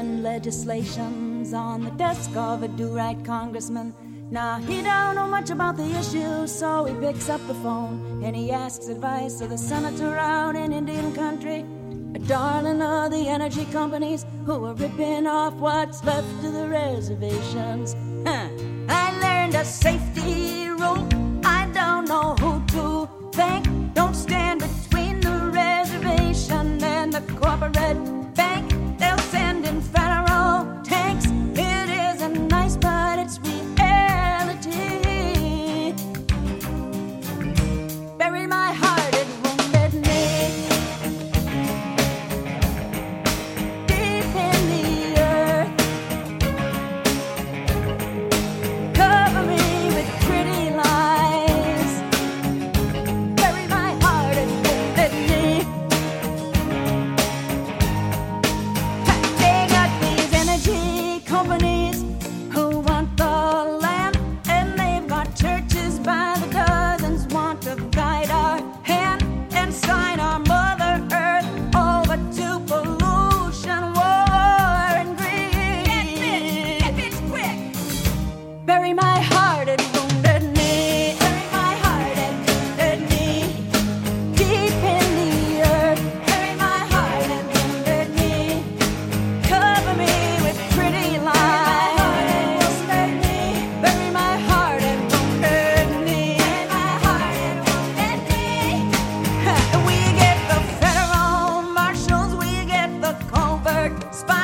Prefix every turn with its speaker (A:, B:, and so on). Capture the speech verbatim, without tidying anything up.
A: send legislations on the desk of a do-right congressman. Now, he don't know much about the issue, so he picks up the phone and he asks advice of the senator out in Indian country, a darling of the energy companies who are ripping off what's left of the reservations. Huh. I learned a safety rule. I don't know who to thank. Don't stand between the reservation and the corporate bank. They'll send in federal tanks. It isn't nice, but it's reality. Bury my heart, it wounded me. Deep in the earth. Cover me with pretty lies. Bury my heart, it wounded me. They got these energy companies who want the land, and they've got churches by the dozens want to guide our hand and sign our Mother Earth over to pollution, war, and greed. Get this, get this quick. Bury my heart, it wounded me. Bury my heart, it wounded me. Deep in the earth. Bury my heart, it wounded me. Cover me with pretty lies. Bury my heart, it wounded me. Bury my heart, it wounded me. We get the federal marshals, we get the covert spies.